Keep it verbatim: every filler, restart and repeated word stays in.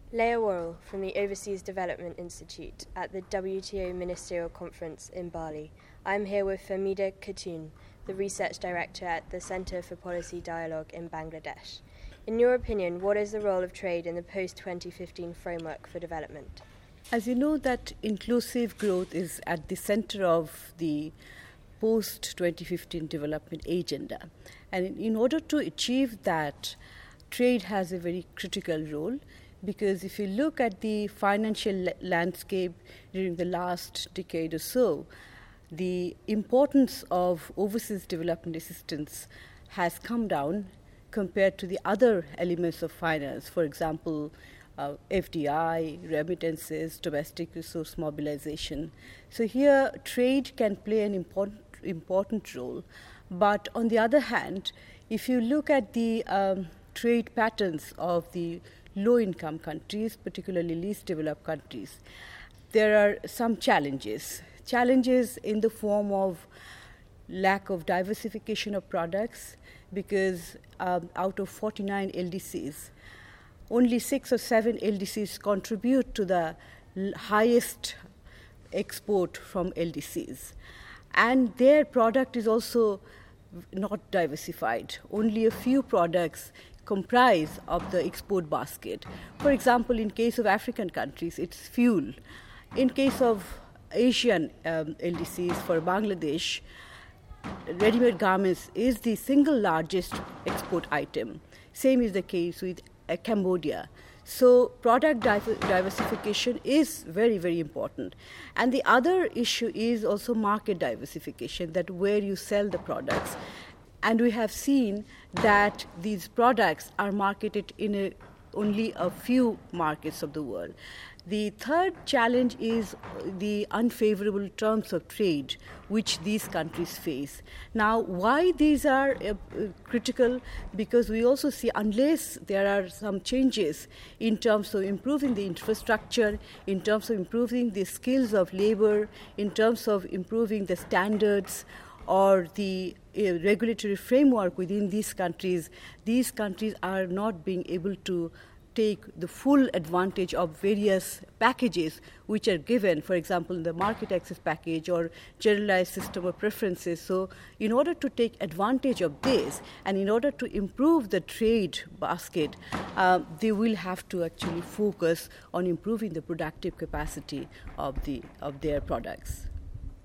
Leah Worrell from the Overseas Development Institute at the W T O Ministerial Conference in Bali. I'm here with Fahmida Khatun, the Research Director at the Centre for Policy Dialogue in Bangladesh. In your opinion, what is the role of trade in the post twenty fifteen framework for development? As you know, that inclusive growth is at the center of the post twenty fifteen development agenda. And in order to achieve that, trade has a very critical role, because if you look at the financial landscape during the last decade or so, the importance of overseas development assistance has come down compared to the other elements of finance. For example, uh, F D I, remittances, domestic resource mobilization. So here, trade can play an important, important role. But on the other hand, if you look at the um, trade patterns of the low-income countries, particularly least developed countries, there are some challenges. Challenges in the form of lack of diversification of products, because um, out of forty-nine L D Cs, only six or seven L D Cs contribute to the l- highest export from L D Cs. And their product is also not diversified. Only a few products comprise of the export basket. For example, in case of African countries, it's fuel. In case of Asian um, L D Cs for Bangladesh, ready-made garments is the single largest export item. Same is the case with uh, Cambodia. So product diver- diversification is very, very important. And the other issue is also market diversification, that where you sell the products. And we have seen that these products are marketed in a, only a few markets of the world. The third challenge is the unfavorable terms of trade which these countries face. Now, why these are uh, critical? Because we also see, unless there are some changes in terms of improving the infrastructure, in terms of improving the skills of labor, in terms of improving the standards, or the uh, regulatory framework within these countries, these countries are not being able to take the full advantage of various packages which are given, for example, the market access package or generalized system of preferences. So in order to take advantage of this and in order to improve the trade basket, uh, they will have to actually focus on improving the productive capacity of the of their products.